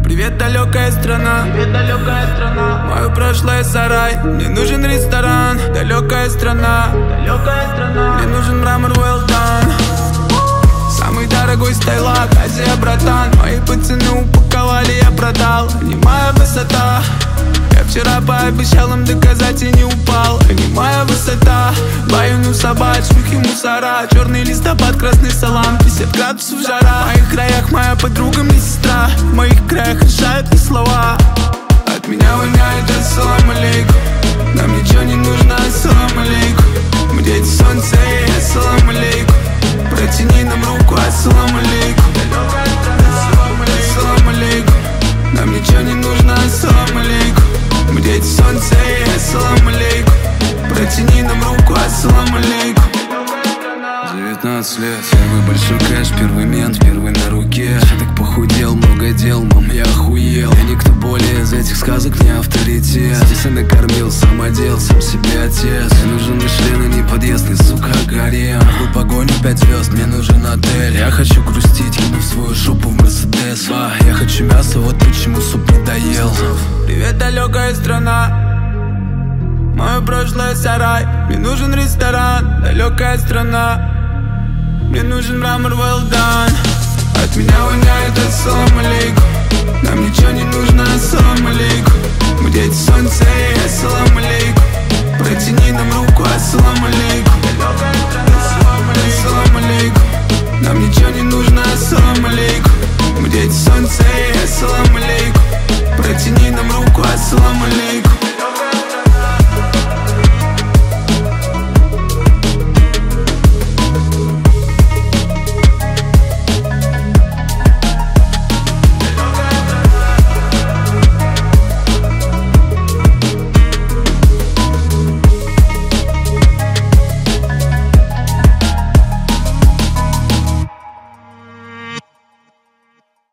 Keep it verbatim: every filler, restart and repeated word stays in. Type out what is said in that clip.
Привет, далекая страна, привет, далекая страна. Мое прошлое сарай, мне нужен ресторан. Далекая страна, далекая страна. Мне нужен мрамор well done. Самый дорогой стайлак, Азия, братан. Мои пацаны упаковали, я продал. Не моя высота. Я вчера пообещал им доказать и не упал. Не моя высота. Баюну собак, шлюхи, мусора. Черный листопад, красный салам, пятьдесят градусов жара. В моих краях моя подруга, мне сестра. В моих краях решают не слова. От меня воняет ассалам алейкум. Нам ничего не нужно, ассалам алейкум. Мы дети солнца, эй, ассалам алейкум. Протяни нам руку, ассалам алейкум. Ассалам алейкум. Нам ничего не нужно, ассалам алейкум. Мы дети солнца, эй, ассалам алейкум. Протяни нам руку, ассалам алейкум. девятнадцать лет, первый большой кэш, первый мент, первый на руке. Я так похудел, много дел, мам, я охуел. Я никто более из этих сказок не авторитет. Здесь я накормил, сам одел, сам себе отец. Мне нужен Мишлен, а не подъездный, сука, гарем. Нахуй погоню, пять звезд, мне нужен отель. Я хочу грустить, кинув свою жопу в Мерседес. А, я хочу мясо, вот почему суп не доел. Привет, далекая страна. Мое прошлое сарай, мне нужен ресторан. Далекая страна. Мне нужен мрамор well done. От меня воняет ассалам алейкум. Нам ничего не нужно, ассалам алейкум. Мы дети солнца, эй, ассалам алейкум. Протяни нам руку, ассалам алейкум. Ассалам алейкум. Нам ничего не нужно, ассалам алейкум. Мы дети солнца, эй, ассалам